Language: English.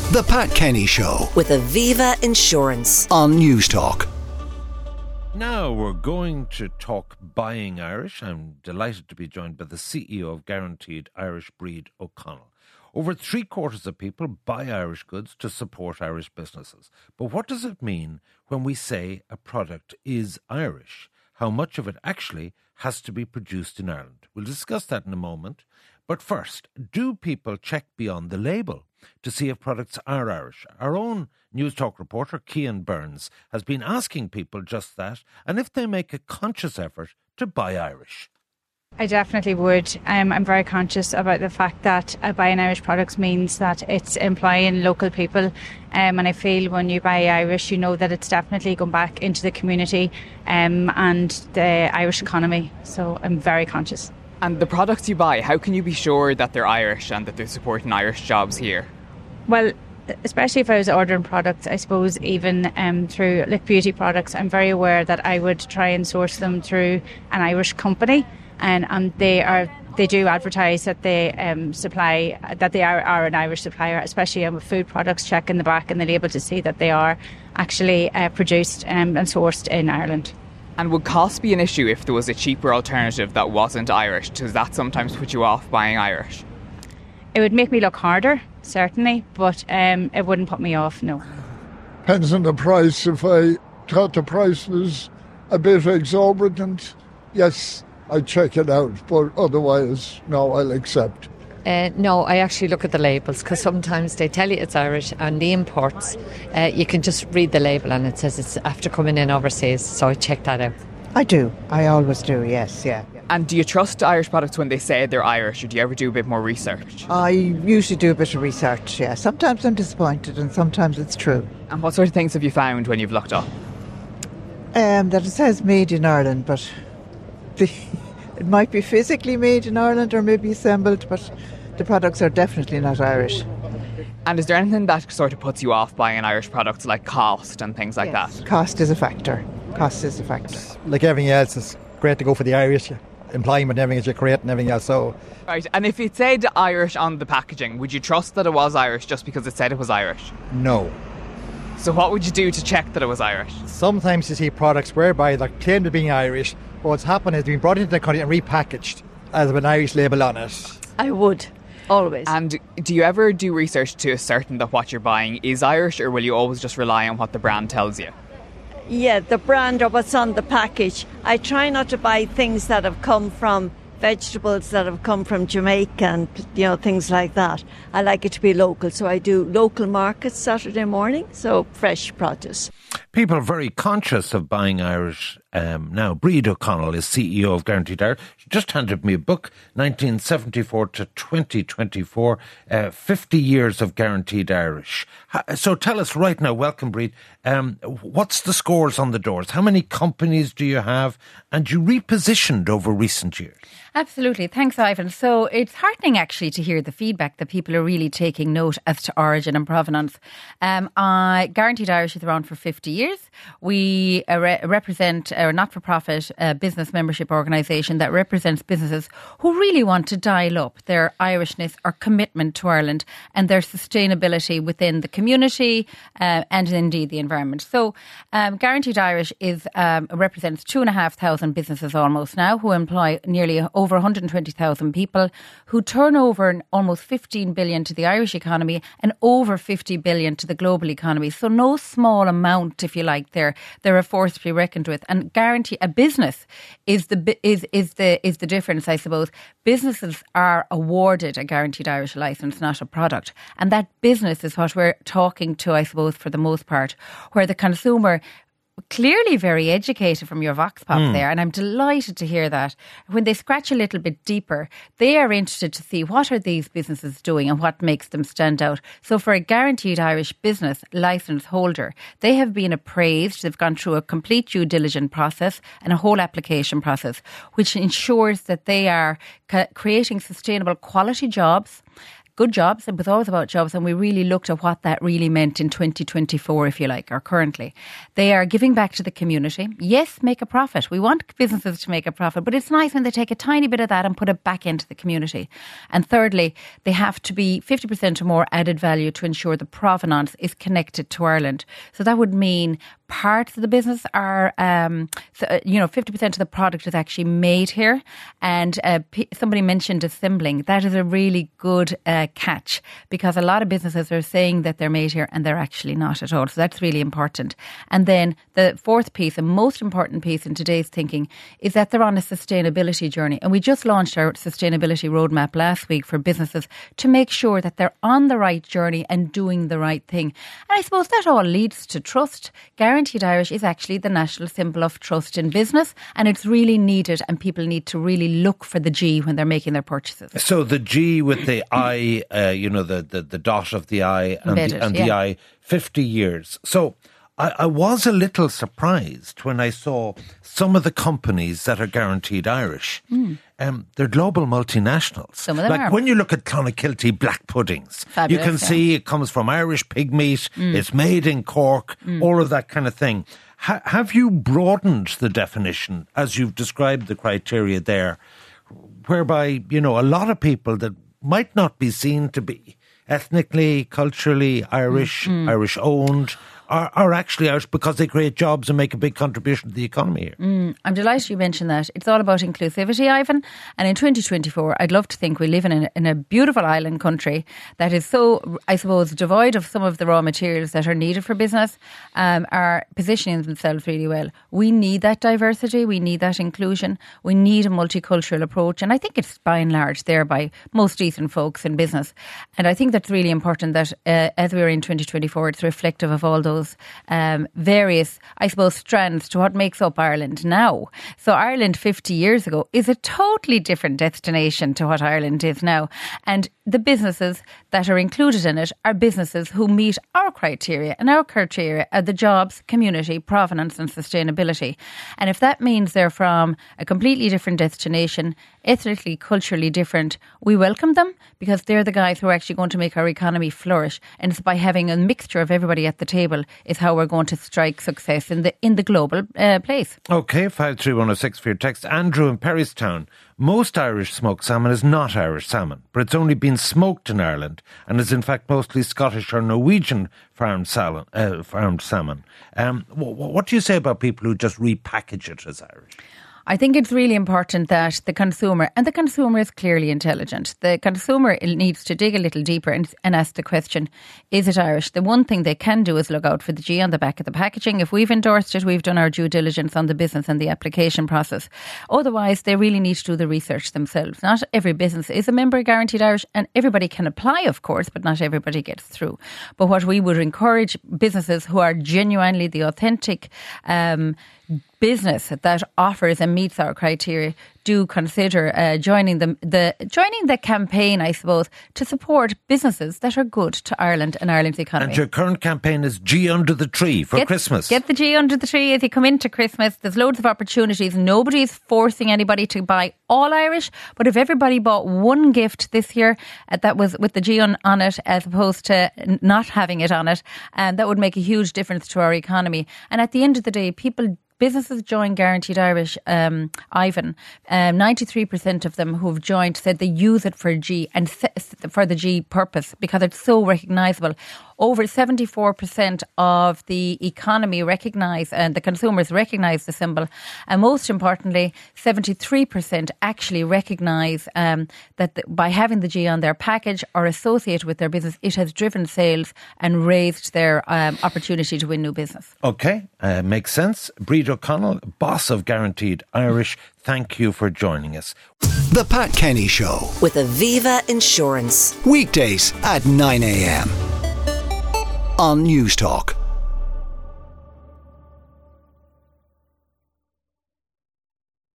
The Pat Kenny Show with Aviva Insurance on Newstalk. Now we're going to talk buying Irish. I'm delighted to be joined by the CEO of Guaranteed Irish Breed O'Connell. Over 3/4 of people buy Irish goods to support Irish businesses. But what does it mean when we say a product is Irish? How much of it actually has to be produced in Ireland? We'll discuss that in a moment. But first, do people check beyond the label to see if products are Irish? Our own Newstalk reporter, Cian Burns, has been asking people just that, and if they make a conscious effort to buy Irish. I definitely would. I'm very conscious about the fact that buying Irish products means that it's employing local people. And I feel when you buy Irish, you know that it's definitely going back into the community and the Irish economy. So I'm very conscious. And the products you buy, how can you be sure that they're Irish and that they're supporting Irish jobs here? Well, especially if I was ordering products, I suppose even through like beauty products, I'm very aware that I would try and source them through an Irish company, and they do advertise that they supply, that they are an Irish supplier, especially with food products. Check in the back and the label to see that they are actually produced and sourced in Ireland. And would cost be an issue if there was a cheaper alternative that wasn't Irish? Does that sometimes put you off buying Irish? It would make me look harder, certainly, but it wouldn't put me off, no. Depends on the price. If I thought the price was a bit exorbitant, yes, I'd check it out. But otherwise, no, I'll accept. No, I actually look at the labels because sometimes they tell you it's Irish, and the imports, you can just read the label and it says it's after coming in overseas, so I check that out. I do. I always do, yes, yeah. And do you trust Irish products when they say they're Irish, or do you ever do a bit more research? I usually do a bit of research, yeah. Sometimes I'm disappointed and sometimes it's true. And what sort of things have you found when you've looked up? That it says made in Ireland, but it might be physically made in Ireland or maybe assembled, but the products are definitely not Irish. And is there anything that sort of puts you off buying Irish products, like cost and things like that? Cost is a factor. Cost is a factor. Like everything else, it's great to go for the Irish. Employment and everything as you create and everything else. So. Right, and if it said Irish on the packaging, would you trust that it was Irish just because it said it was Irish? No. So what would you do to check that it was Irish? Sometimes you see products whereby they're claimed to being Irish, but what's happened is they've been brought into the country and repackaged as with an Irish label on it. I would, always. And do you ever do research to ascertain that what you're buying is Irish, or will you always just rely on what the brand tells you? Yeah, the brand or what's on the package. I try not to buy things that have come from vegetables that have come from Jamaica and, things like that. I like it to be local, so I do local markets Saturday morning, so fresh produce. People are very conscious of buying Irish now. Breed O'Connell is CEO of Guaranteed Irish. She just handed me a book, 1974 to 2024, 50 years of Guaranteed Irish. So tell us right now, welcome Breed, what's the scores on the doors? How many companies do you have? And you repositioned over recent years. Absolutely. Thanks, Ivan. So it's heartening actually to hear the feedback that people are really taking note as to origin and provenance. Guaranteed Irish is around for 50 years. We represent a not-for-profit business membership organisation that represents businesses who really want to dial up their Irishness or commitment to Ireland and their sustainability within the community and indeed the environment. So Guaranteed Irish represents 2,500 businesses almost now who employ nearly over 120,000 people, who turn over almost 15 billion to the Irish economy and over 50 billion to the global economy. So no small amount, if you like, they're a force to be reckoned with. And guarantee a business is the difference, I suppose. Businesses are awarded a Guaranteed Irish licence, not a product, and that business is what we're talking to, I suppose, for the most part, where the consumer. Clearly very educated from your Vox Pop there, and I'm delighted to hear that. When they scratch a little bit deeper, they are interested to see what are these businesses doing and what makes them stand out. So for a Guaranteed Irish business licence holder, they have been appraised, they've gone through a complete due diligence process and a whole application process, which ensures that they are creating sustainable quality jobs, good jobs. It was always about jobs, and we really looked at what that really meant in 2024, if you like, or currently. They are giving back to the community. Yes, make a profit. We want businesses to make a profit, but it's nice when they take a tiny bit of that and put it back into the community. And thirdly, they have to be 50% or more added value to ensure the provenance is connected to Ireland. So that would mean parts of the business are, 50% of the product is actually made here. And somebody mentioned assembling. That is a really good catch, because a lot of businesses are saying that they're made here and they're actually not at all. So that's really important. And then the fourth piece, and most important piece in today's thinking, is that they're on a sustainability journey. And we just launched our sustainability roadmap last week for businesses to make sure that they're on the right journey and doing the right thing. And I suppose that all leads to trust. Guaranteed Irish is actually the national symbol of trust in business, and it's really needed, and people need to really look for the G when they're making their purchases. So the G with the I, the dot of the I and the I, 50 years. So I was a little surprised when I saw some of the companies that are guaranteed Irish. They're global multinationals. Some of them are. When you look at Clonakilty black puddings, fabulous, you can see it comes from Irish pig meat, it's made in Cork, all of that kind of thing. Have you broadened the definition as you've described the criteria there, whereby, a lot of people that might not be seen to be ethnically, culturally Irish, Irish owned, are actually Irish because they create jobs and make a big contribution to the economy here. I'm delighted you mentioned that. It's all about inclusivity, Ivan. And in 2024, I'd love to think we live in a beautiful island country that is so, I suppose, devoid of some of the raw materials that are needed for business, are positioning themselves really well. We need that diversity. We need that inclusion. We need a multicultural approach. And I think it's by and large there by most decent folks in business. And I think that's really important that as we're in 2024, it's reflective of all those various, I suppose, strands to what makes up Ireland now. So Ireland 50 years ago is a totally different destination to what Ireland is now. And the businesses that are included in it are businesses who meet our criteria, and our criteria are the jobs, community, provenance and sustainability. And if that means they're from a completely different destination, ethnically, culturally different, we welcome them, because they're the guys who are actually going to make our economy flourish. And it's by having a mixture of everybody at the table is how we're going to strike success in the global place. OK, 53106 for your text. Andrew in Perrystown. Most Irish smoked salmon is not Irish salmon, but it's only been smoked in Ireland and is in fact mostly Scottish or Norwegian farmed salmon. What do you say about people who just repackage it as Irish? I think it's really important that the consumer, and the consumer is clearly intelligent, the consumer needs to dig a little deeper and ask the question, is it Irish? The one thing they can do is look out for the G on the back of the packaging. If we've endorsed it, we've done our due diligence on the business and the application process. Otherwise, they really need to do the research themselves. Not every business is a member of Guaranteed Irish, and everybody can apply, of course, but not everybody gets through. But what we would encourage businesses who are genuinely the authentic business that offers and meets our criteria, do consider joining the campaign, I suppose, to support businesses that are good to Ireland and Ireland's economy. And your current campaign is G under the tree for Christmas. Get the G under the tree as you come into Christmas. There's loads of opportunities. Nobody's forcing anybody to buy all Irish, but if everybody bought one gift this year that was with the G on it as opposed to not having it on it, that would make a huge difference to our economy. And at the end of the day, businesses join Guaranteed Irish, Ivan. 93% of them who've joined said they use it for G and for the G purpose because it's so recognisable. Over 74% of the economy recognise and the consumers recognise the symbol. And most importantly, 73% actually recognise that by having the G on their package or associated with their business, it has driven sales and raised their opportunity to win new business. OK, makes sense. Bríd O'Connell, boss of Guaranteed Irish, thank you for joining us. The Pat Kenny Show with Aviva Insurance. Weekdays at 9 a.m. on News Talk.